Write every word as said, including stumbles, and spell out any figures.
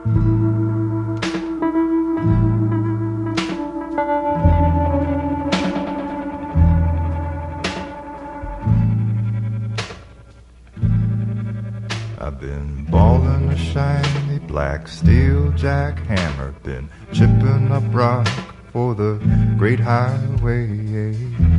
I've been balling a shiny black steel jackhammer, been chipping up rock for the great highway.